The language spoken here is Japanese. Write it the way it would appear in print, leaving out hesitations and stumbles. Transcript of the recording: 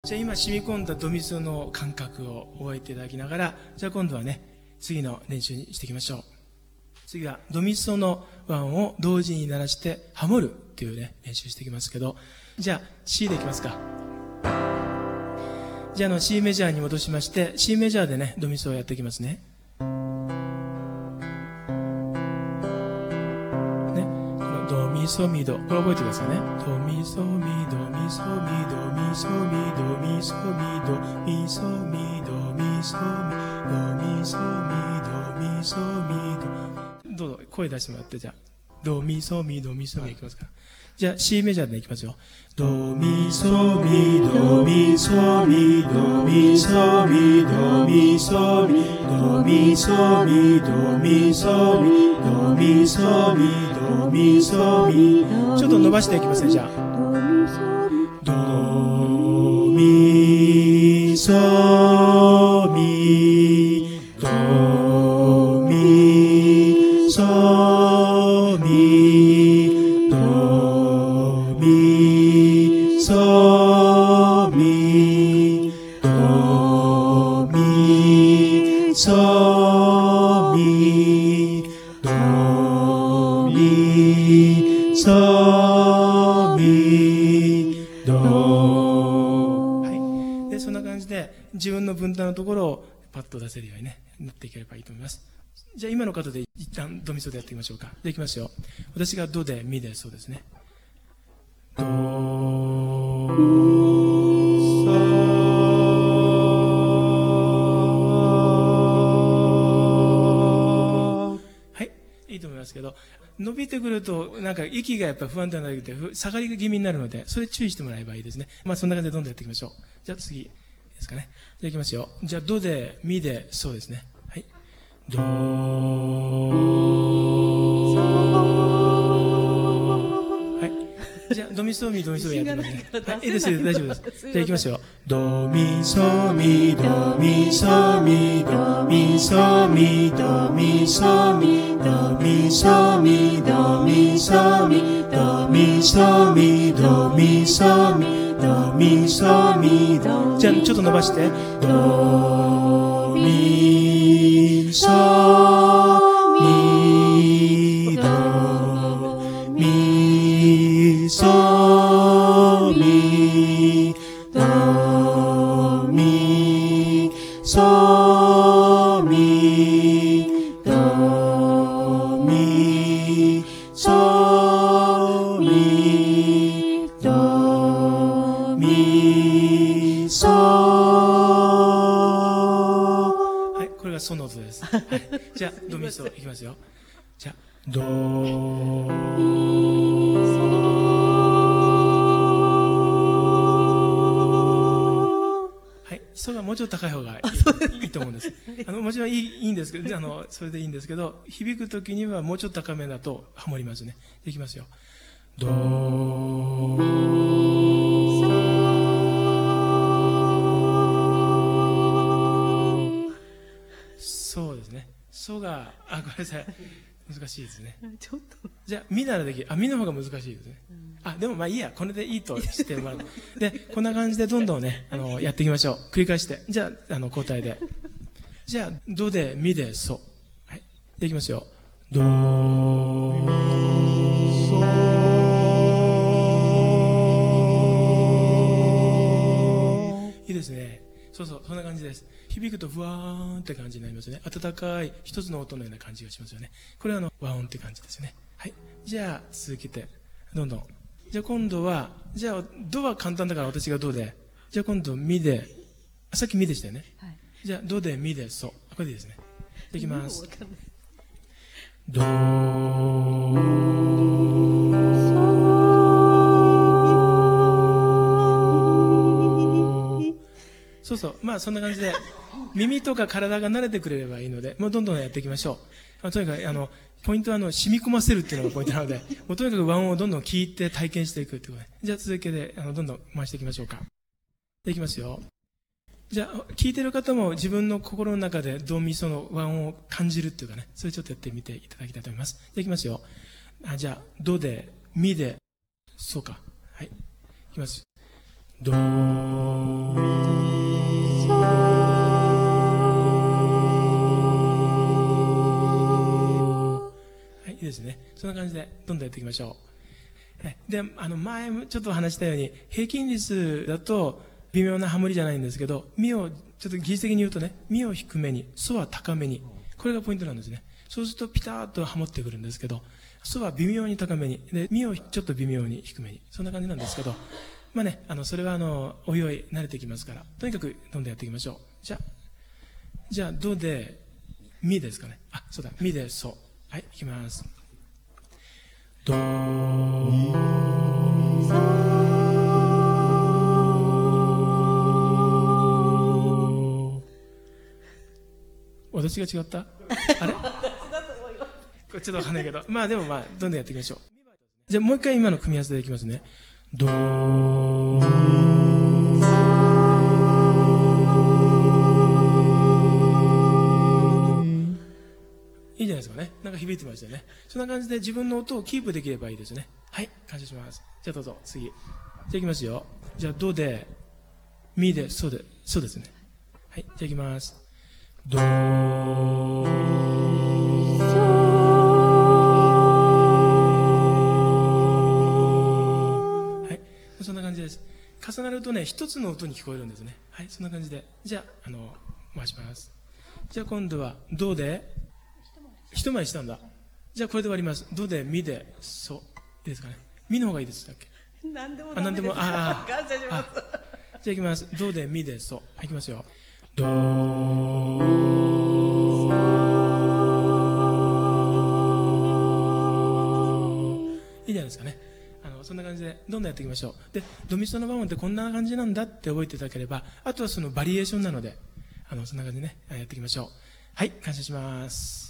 じゃあ今染み込んだドミソの感覚を覚えていただきながら、じゃあ今度はね、次の練習にしていきましょう。次はドミソの和音を同時に鳴らしてハモるっていうね、練習していきますけど、じゃあ C でいきますか。じゃあC メジャーに戻しまして、C メジャーでね、ドミソをやっていきますね。ドミソミド、これ覚えてくださいね。ドミソミドミソミドミソミドミソミドミソミドミソミドミソミドミソミド。どうぞ声出してもらって、じゃあドミソミドミソミいきますから。じゃあ C メジャーでいきますよ。ドミソミドミソミドミソミドミソミドミソミドミソミドミソミドミソミ。ちょっと伸ばしていきますね。じゃあドミソミドミソミドミソミドミソミドミソミド。はい。で、そんな感じで自分の分担のところをパッと出せるようにね、なっていければいいと思います。じゃあ今の方で一旦ドミソでやってみましょうか。で、いきますよ。私がドでミでソですね。ドいいと思いますけど、伸びてくるとなんか息がやっぱり不安定になって下がり気味になるので、それ注意してもらえばいいですね。まあそんな感じでどんどんやっていきましょう。じゃあ次ですかね。じゃあいきますよ。じゃあドでミでソですね。はい。ドじゃあドミソミドミソミやってみますね。はい、いいです、大丈夫です。じゃあいきますよ。ドミソミドミソミドミソミドミソミドミソミドミソミドミソミドミソミドミソミ。じゃあちょっと伸ばして。ドミソミドミソミドミソミドミソミドミソ。はい、これがソの音です。はい、じゃあドミソいきますよ。じゃあドソがもうちょっと高い方がいいと思うんです。もちろんいいんですけど、それでいいんですけど、響くときにはもうちょっと高めだとハモりますね。いきますよ。ドそうですね。ソが、ごめんなさい。難しいですね。 ちょっと。 じゃあ、ミならできる。ミの方が難しいですね。でもまあいいや。これでいいとしてもらう。で、こんな感じでどんどんね、やっていきましょう。繰り返して。じゃあ、交代で。じゃあ、ドで、ミで、ソ。はい。で、いきますよ。ド、ミ、ソ。いいですね。そうそう、そんな感じです。響くとふわーんって感じになりますね。温かい一つの音のような感じがしますよね。これは和音って感じですよね。はい。じゃあ、続けて、どんどん。じゃあ今度は、じゃあ、ドは簡単だから私がドで。じゃあ今度ミで、さっきミでしたよね。はい。じゃあ、ドでミでソ。これでいいですね。いきます。ドそうそう。まあそんな感じで、耳とか体が慣れてくれればいいので、もうどんどんやっていきましょう。とにかく、ポイントは染み込ませるっていうのがポイントなので、もうとにかく和音をどんどん聞いて体験していくってことで。じゃあ続けて、どんどん回していきましょうか。いきますよ。じゃあ、聞いてる方も自分の心の中でドミソの和音を感じるっていうかね、それちょっとやってみていただきたいと思います。じゃあいきますよ。じゃあ、ドで、ミで、ソか。はい。いきます。ドそんな感じでどんどんやっていきましょう。で、前もちょっと話したように、平均率だと微妙なハモリじゃないんですけど、ミを、ちょっと技術的に言うとね、ミを低めに、ソは高めに。これがポイントなんですね。そうするとピタッとハモってくるんですけど、ソは微妙に高めに、で、ミをちょっと微妙に低めに。そんな感じなんですけど、まあね、それはおいおい慣れてきますから、とにかくどんどんやっていきましょう。じゃあ、ドで、ミですかね。あ、そうだ、ミでソ。はい、いきます。ド、ミ、ソ。私が違ったあれこれちょっとわかんないけど。まあでもまあ、どんどんやっていきましょう。じゃあもう一回今の組み合わせでいきますね。ド、いいじゃないですかね。なんか響いてましたよね。そんな感じで自分の音をキープできればいいですね。はい、感謝します。じゃあどうぞ、次。じゃあいきますよ。じゃあドで、ミで、ソで、ソですね。はい、じゃあいきます。ド、そんな感じです。重なるとね、一つの音に聞こえるんですね。はい、そんな感じで。じゃあ、回します。じゃあ今度は、ドで、一回りしたんだ。じゃあこれで終わります。ドで、ミで、ソ。いいですかね。ミの方がいいですだっけ。 何でもダメです。 何でも、感謝します。 じゃあいきます。ドで、ミで、ソ。はい、いきますよ。ド、いいじゃないですかね。そんな感じでどんどんやっていきましょう。で、ドミソの和音ってこんな感じなんだって覚えていただければ、あとはそのバリエーションなので、そんな感じでね、やっていきましょう。はい、感謝します。